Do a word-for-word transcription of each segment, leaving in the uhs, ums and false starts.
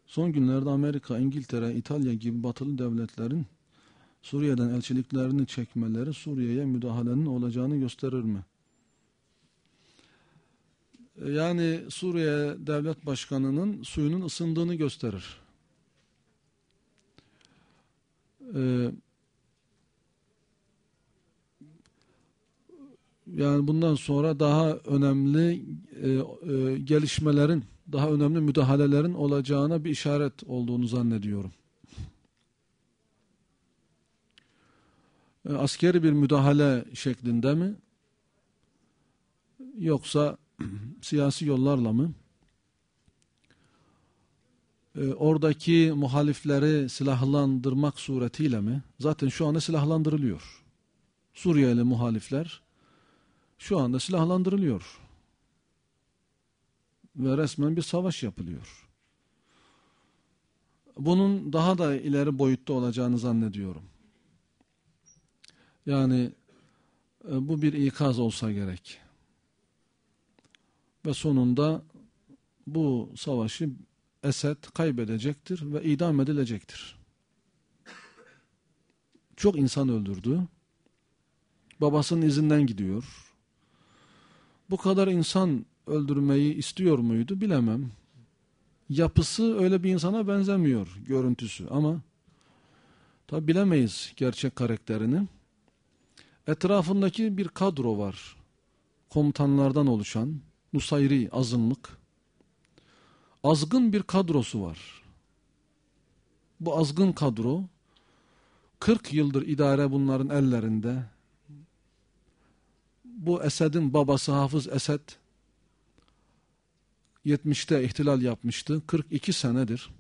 Son günlerde Amerika, İngiltere, İtalya gibi batılı devletlerin Suriye'den elçiliklerini çekmeleri Suriye'ye müdahalenin olacağını gösterir mi? Yani Suriye Devlet Başkanı'nın suyunun ısındığını gösterir. Ee, yani bundan sonra daha önemli e, e, gelişmelerin, daha önemli müdahalelerin olacağına bir işaret olduğunu zannediyorum. E, askeri bir müdahale şeklinde mi? Yoksa siyasi yollarla mı? E, oradaki muhalifleri silahlandırmak suretiyle mi? Zaten şu anda silahlandırılıyor. Suriyeli muhalifler şu anda silahlandırılıyor. Ve resmen bir savaş yapılıyor. Bunun daha da ileri boyutta olacağını zannediyorum. Yani e, bu bir ikaz olsa gerek. Ve sonunda bu savaşı Esed kaybedecektir ve idam edilecektir. Çok insan öldürdü. Babasının izinden gidiyor. Bu kadar insan öldürmeyi istiyor muydu bilemem. Yapısı öyle bir insana benzemiyor, görüntüsü, ama tabi bilemeyiz gerçek karakterini. Etrafındaki bir kadro var. Komutanlardan oluşan Nusayri azınlık. Azgın bir kadrosu var. Bu azgın kadro kırk yıldır idare bunların ellerinde. Bu Esed'in babası Hafız Esed yetmişte ihtilal yapmıştı. kırk iki senedir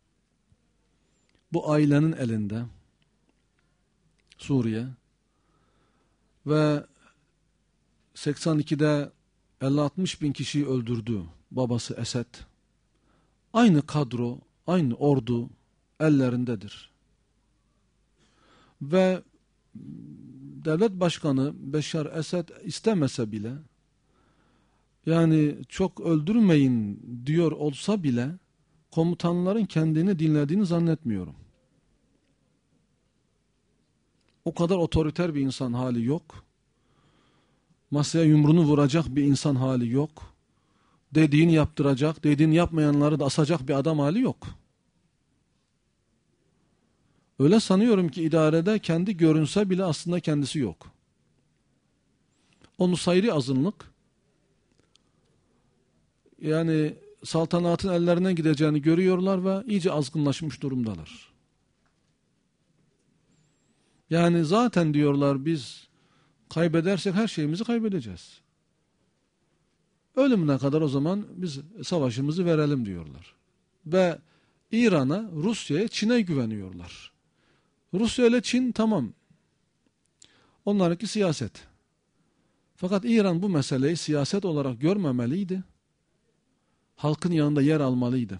bu ailenin elinde Suriye ve seksen ikide elli altmış bin kişiyi öldürdü babası Esed. Aynı kadro, aynı ordu ellerindedir. Ve devlet başkanı Beşar Esed istemese bile, yani çok öldürmeyin diyor olsa bile, komutanların kendini dinlediğini zannetmiyorum. O kadar otoriter bir insan hali yok. Masaya yumruğunu vuracak bir insan hali yok. Dediğini yaptıracak, dediğini yapmayanları da asacak bir adam hali yok. Öyle sanıyorum ki idarede kendi görünse bile aslında kendisi yok. O Nusayri azınlık, yani saltanatın ellerine gideceğini görüyorlar ve iyice azgınlaşmış durumdalar. Yani zaten diyorlar biz kaybedersek her şeyimizi kaybedeceğiz. Ölümüne kadar o zaman biz savaşımızı verelim diyorlar. Ve İran'a, Rusya'ya, Çin'e güveniyorlar. Rusya ile Çin tamam. Onlarınki siyaset. Fakat İran bu meseleyi siyaset olarak görmemeliydi. Halkın yanında yer almalıydı.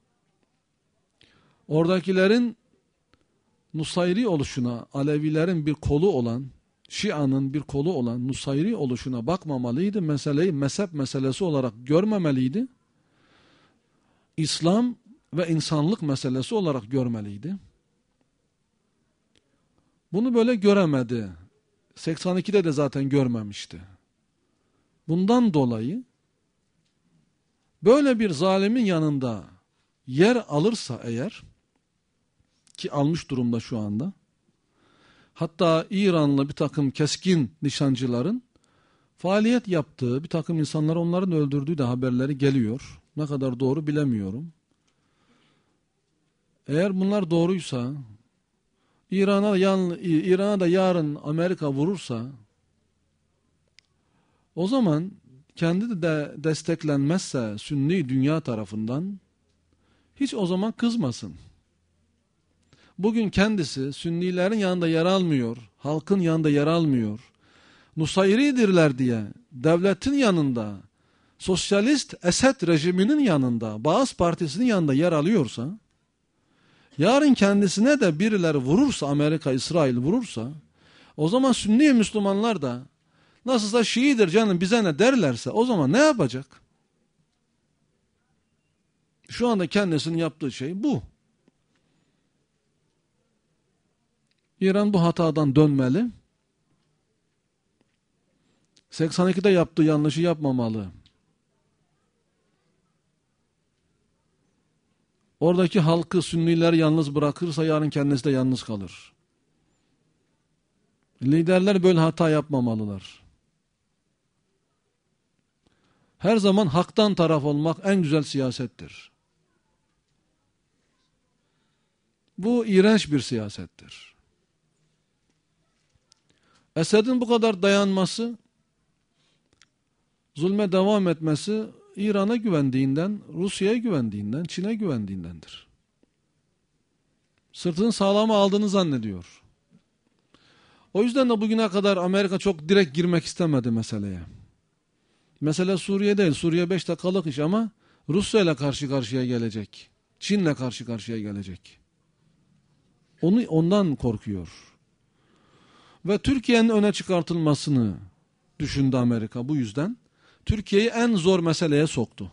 Oradakilerin Nusayri oluşuna, Alevilerin bir kolu olan, Şia'nın bir kolu olan Nusayri oluşuna bakmamalıydı. Meseleyi mezhep meselesi olarak görmemeliydi. İslam ve insanlık meselesi olarak görmeliydi. Bunu böyle göremedi. seksen ikide de zaten görmemişti. Bundan dolayı böyle bir zalimin yanında yer alırsa eğer, ki almış durumda şu anda, hatta İranlı bir takım keskin nişancıların faaliyet yaptığı, bir takım insanları onların öldürdüğü de haberleri geliyor. Ne kadar doğru bilemiyorum. Eğer bunlar doğruysa, İran'a İran'a da yarın Amerika vurursa, o zaman kendi de desteklenmezse Sünni dünya tarafından, hiç o zaman kızmasın. Bugün kendisi Sünnilerin yanında yer almıyor, halkın yanında yer almıyor. Nusayridirler diye devletin yanında, sosyalist Esed rejiminin yanında, Baas Partisi'nin yanında yer alıyorsa, yarın kendisine de birileri vurursa, Amerika, İsrail vurursa, o zaman Sünni Müslümanlar da nasılsa Şiidir canım bize ne derlerse, o zaman ne yapacak? Şu anda kendisinin yaptığı şey bu. İran bu hatadan dönmeli. seksen ikide yaptığı yanlışı yapmamalı. Oradaki halkı, Sünniler yalnız bırakırsa yarın kendisi de yalnız kalır. Liderler böyle hata yapmamalılar. Her zaman haktan taraf olmak en güzel siyasettir. Bu iğrenç bir siyasettir. Esed'in bu kadar dayanması, zulme devam etmesi, İran'a güvendiğinden, Rusya'ya güvendiğinden, Çin'e güvendiğindendir. Sırtını sağlama aldığını zannediyor. O yüzden de bugüne kadar Amerika çok direkt girmek istemedi meseleye. Mesele Suriye değil, Suriye beş dakikalık iş ama Rusya ile karşı karşıya gelecek. Çin'le karşı karşıya gelecek. Onu ondan korkuyor. Ve Türkiye'nin öne çıkartılmasını düşündü Amerika bu yüzden. Türkiye'yi en zor meseleye soktu.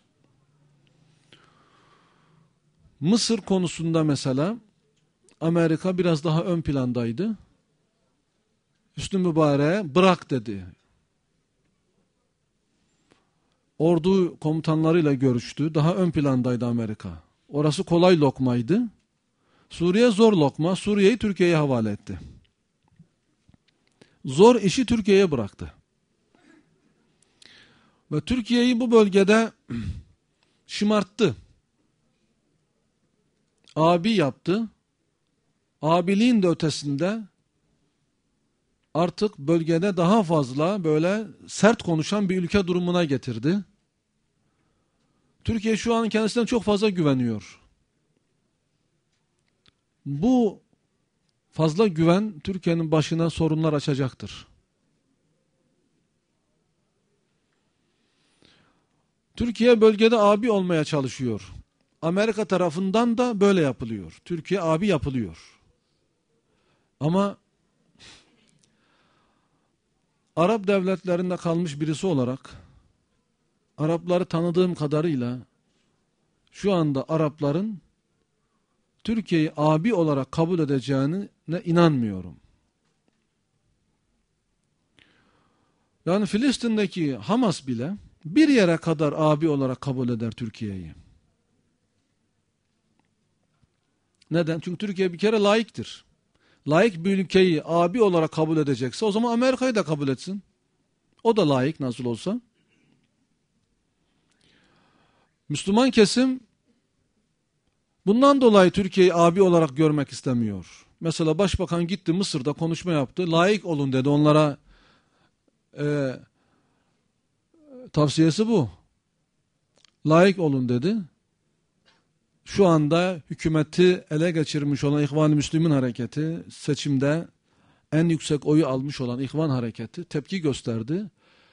Mısır konusunda mesela Amerika biraz daha ön plandaydı. Hüsnü Mübarek'e bırak dedi. Ordu komutanlarıyla görüştü. Daha ön plandaydı Amerika. Orası kolay lokmaydı. Suriye zor lokma. Suriye'yi Türkiye'ye havale etti. Zor işi Türkiye'ye bıraktı. Ve Türkiye'yi bu bölgede şımarttı. Abi yaptı. Abiliğin de ötesinde artık bölgede daha fazla böyle sert konuşan bir ülke durumuna getirdi. Türkiye şu an kendisinden çok fazla güveniyor. Bu fazla güven Türkiye'nin başına sorunlar açacaktır. Türkiye bölgede abi olmaya çalışıyor. Amerika tarafından da böyle yapılıyor. Türkiye abi yapılıyor. Ama Arap devletlerinde kalmış birisi olarak Arapları tanıdığım kadarıyla şu anda Arapların Türkiye'yi abi olarak kabul edeceğine inanmıyorum. Yani Filistin'deki Hamas bile bir yere kadar abi olarak kabul eder Türkiye'yi. Neden? Çünkü Türkiye bir kere laiktir. Laik bir ülkeyi abi olarak kabul edecekse o zaman Amerika'yı da kabul etsin. O da laik nasıl olsa. Müslüman kesim bundan dolayı Türkiye'yi abi olarak görmek istemiyor. Mesela başbakan gitti Mısır'da konuşma yaptı. Laik olun dedi onlara. E, tavsiyesi bu. Laik olun dedi. Şu anda hükümeti ele geçirmiş olan İhvan-ı Müslümin hareketi, seçimde en yüksek oyu almış olan İhvan hareketi tepki gösterdi.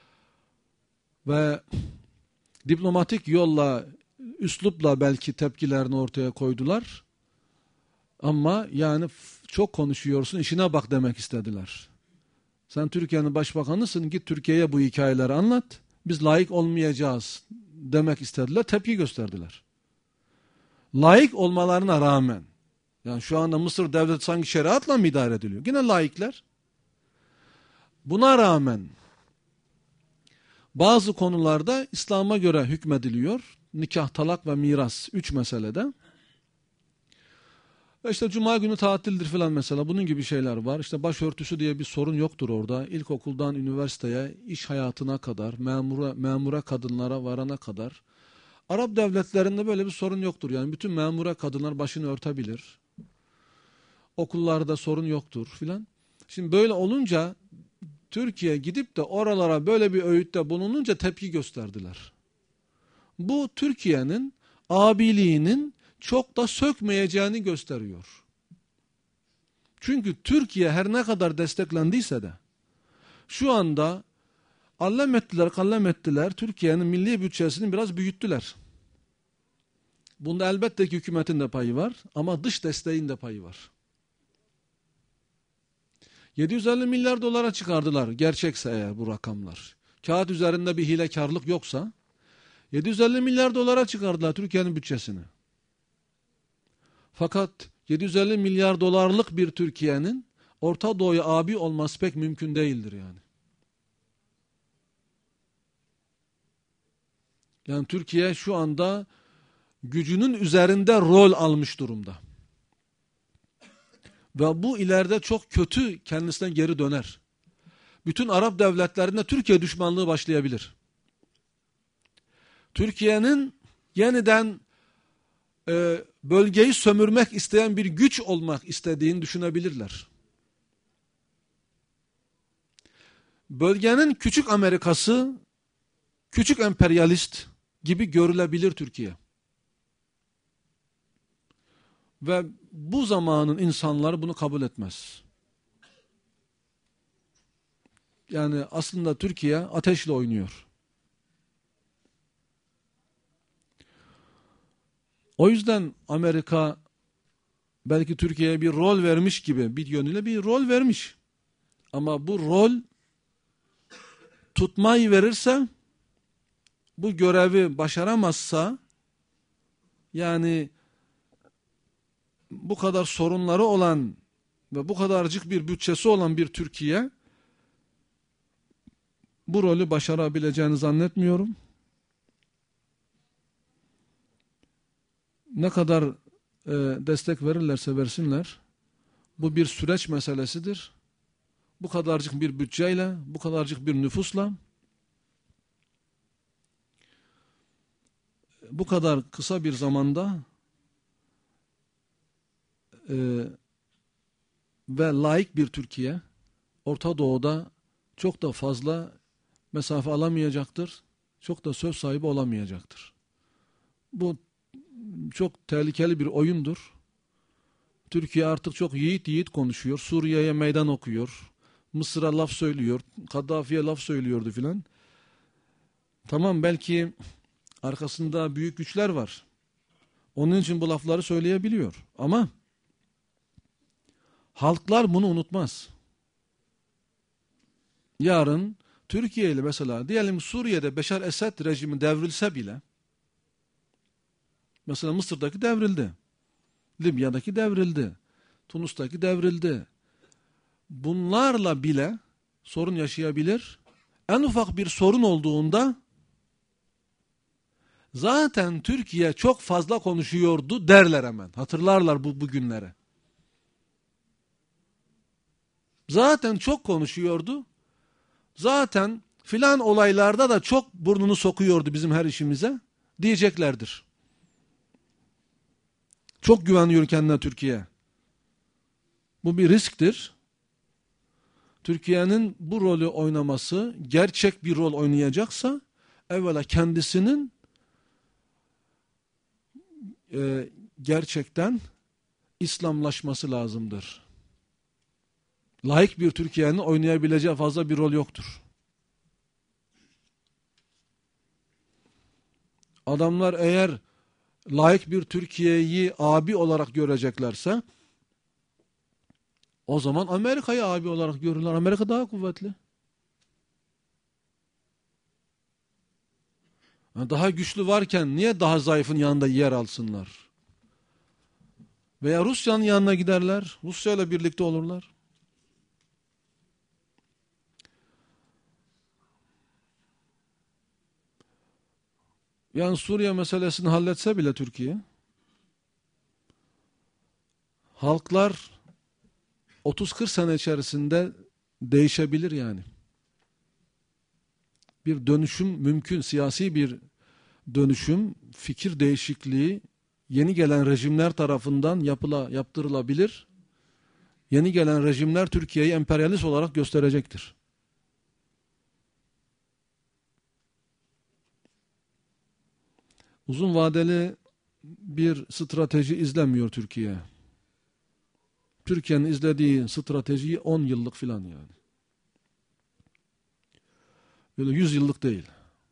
Ve diplomatik yolla, üslupla belki tepkilerini ortaya koydular. Ama yani çok konuşuyorsun, işine bak demek istediler. Sen Türkiye'nin başbakanısın, git Türkiye'ye bu hikayeleri anlat. Biz layık olmayacağız demek istediler, tepki gösterdiler. Layık olmalarına rağmen, yani şu anda Mısır devleti sanki şeriatla mı idare ediliyor? Yine laikler. Buna rağmen bazı konularda İslam'a göre hükmediliyor. Nikah, talak ve miras üç meselede. Ve işte cuma günü tatildir filan mesela, bunun gibi şeyler var. İşte başörtüsü diye bir sorun yoktur orada. İlkokuldan üniversiteye, iş hayatına kadar, memura, memura kadınlara varana kadar. Arap devletlerinde böyle bir sorun yoktur. Yani bütün memura kadınlar başını örtebilir. Okullarda sorun yoktur filan. Şimdi böyle olunca Türkiye gidip de oralara böyle bir öğütte bulununca tepki gösterdiler. Bu Türkiye'nin abiliğinin çok da sökmeyeceğini gösteriyor. Çünkü Türkiye her ne kadar desteklendiyse de şu anda allem ettiler, kallem ettiler, Türkiye'nin milli bütçesini biraz büyüttüler. Bunda elbette ki hükümetin de payı var ama dış desteğin de payı var. yedi yüz elli milyar dolara çıkardılar gerçekse eğer bu rakamlar. Kağıt üzerinde bir hilekarlık yoksa yedi yüz elli milyar dolara çıkardılar Türkiye'nin bütçesini. Fakat yedi yüz elli milyar dolarlık bir Türkiye'nin Orta Doğu'ya abi olması pek mümkün değildir yani. Yani Türkiye şu anda gücünün üzerinde rol almış durumda. Ve bu ileride çok kötü kendisine geri döner. Bütün Arap devletlerinde Türkiye düşmanlığı başlayabilir. Türkiye'nin yeniden e, bölgeyi sömürmek isteyen bir güç olmak istediğini düşünebilirler. Bölgenin küçük Amerikası, küçük emperyalist gibi görülebilir Türkiye. Ve bu zamanın insanları bunu kabul etmez. Yani aslında Türkiye ateşle oynuyor. O yüzden Amerika belki Türkiye'ye bir rol vermiş gibi, bir yönüyle bir rol vermiş. Ama bu rol tutmayı verirse, bu görevi başaramazsa, yani bu kadar sorunları olan ve bu kadarcık bir bütçesi olan bir Türkiye bu rolü başarabileceğini zannetmiyorum. Ne kadar e, destek verirlerse versinler, bu bir süreç meselesidir. Bu kadarcık bir bütçeyle, bu kadarcık bir nüfusla, bu kadar kısa bir zamanda e, ve layık bir Türkiye, Orta Doğu'da çok da fazla mesafe alamayacaktır, çok da söz sahibi olamayacaktır. Bu çok tehlikeli bir oyundur. Türkiye artık çok yiğit yiğit konuşuyor, Suriye'ye meydan okuyor, Mısır'a laf söylüyor, Kaddafi'ye laf söylüyordu filan. Tamam, belki arkasında büyük güçler var. Onun için bu lafları söyleyebiliyor. Ama halklar bunu unutmaz. Yarın Türkiye ile mesela diyelim Suriye'de Beşar Esed rejimi devrilse bile, mesela Mısır'daki devrildi, Libya'daki devrildi, Tunus'taki devrildi. Bunlarla bile sorun yaşayabilir. En ufak bir sorun olduğunda zaten Türkiye çok fazla konuşuyordu derler hemen. Hatırlarlar bu bugünlere. Zaten çok konuşuyordu. Zaten filan olaylarda da çok burnunu sokuyordu bizim her işimize diyeceklerdir. Çok güveniyor kendine Türkiye. Bu bir risktir. Türkiye'nin bu rolü oynaması, gerçek bir rol oynayacaksa evvela kendisinin e, gerçekten İslamlaşması lazımdır. Layık bir Türkiye'nin oynayabileceği fazla bir rol yoktur. Adamlar eğer layık bir Türkiye'yi abi olarak göreceklerse, o zaman Amerika'yı abi olarak görürler. Amerika daha kuvvetli. Daha güçlü varken niye daha zayıfın yanında yer alsınlar? Veya Rusya'nın yanına giderler. Rusya ile birlikte olurlar. Yani Suriye meselesini halletse bile Türkiye, halklar otuz kırk sene içerisinde değişebilir yani. Bir dönüşüm mümkün, siyasi bir dönüşüm, fikir değişikliği yeni gelen rejimler tarafından yapıla, yaptırılabilir. Yeni gelen rejimler Türkiye'yi emperyalist olarak gösterecektir. Uzun vadeli bir strateji izlemiyor Türkiye. Türkiye'nin izlediği strateji on yıllık filan yani. Böyle yüz yıllık değil.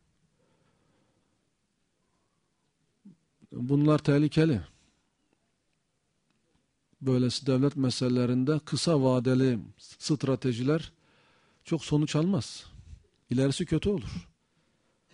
Bunlar tehlikeli. Böylesi devlet meselelerinde kısa vadeli stratejiler çok sonuç almaz. İlerisi kötü olur.